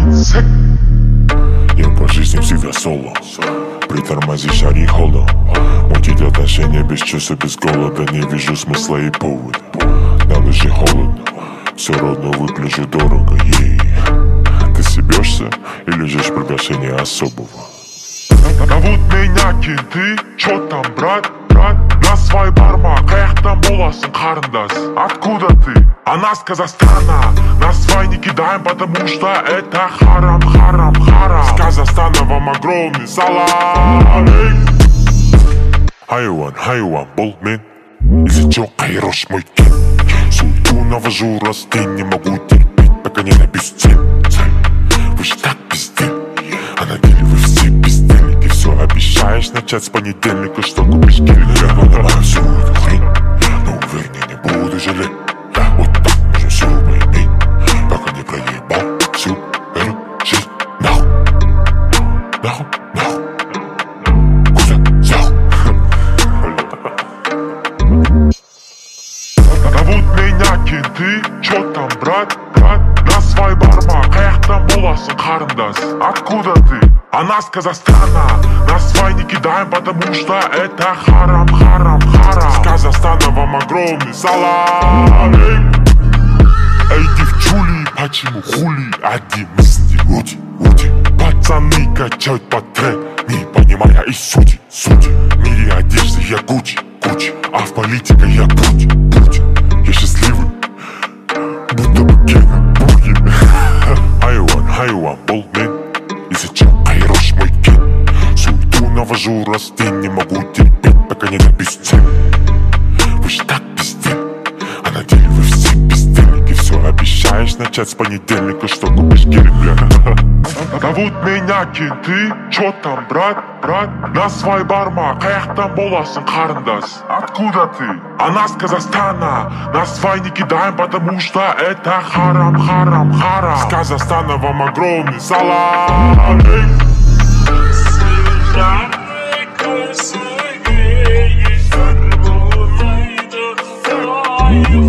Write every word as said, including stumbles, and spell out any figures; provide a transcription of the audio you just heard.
Я по жизни всегда соло. Притормозишь, ори холодом. Мутить отношения без чувства, без голода. Не вижу смысла и повода. На душе холодно, все равно выгляжу дорого. Ей. Ты съебешься или ждешь приглашения особого? Зовут меня кенты, чё там, брат, брат? На свой барма, каяқтан боласың, қарындас? Откуда ты? Она с Казахстана. На свай не кидаем, потому что это харам, харам, харам. С Казахстана вам огромный салам. Хайуан, хайуан, бол мен. Если чё, хайрош мой кен. Суету навожу, раз ты не могу терпеть, пока не напишу цель. Вы же так пиздели, а на деле вы все бездельники. Все обещаешь начать с понедельника, что купишь гелик. Я понимаю всю эту хрень, но уверен, я не буду жалеть. Вот так можем все поиметь, пока не проебал всю эту жизнь. Нахуй, нахуй, нахуй. Куда взял? Зовут меня кенты, чё там, брат, брат? На свой барма, каяқтан боласың, қарындас? Откуда ты? Она с Казахстана. На свай не кидаем, потому что это харам, харам, харам. С Казахстана вам огромный салам. Эй, девчули, почему хули? Один мысли, ути, ути. Пацаны качают по трек, не понимая и сути, сути. В мире одежды я Гуччи, Гуччи, а в политике я Путин, Путин. Я счастливый, будто бы Гена Буги. Хайуан, хайуан, бол мен. Если чё, хайрош мой кен. Суету навожу, раз ты не могу терпеть, пока не напишу цель. Вы же так пиздели, а на деле вы все бездельники. Все обещаешь начать с понедельника, что купишь гелик, бля. Зовут меня кенты, чё там, брат, брат? На свой барма, каяқтан боласың, қарындас? Откуда ты? Она с Казахстана. На свай не кидаем, потому что это харам, харам, харам. С Казахстана вам огромный салам. You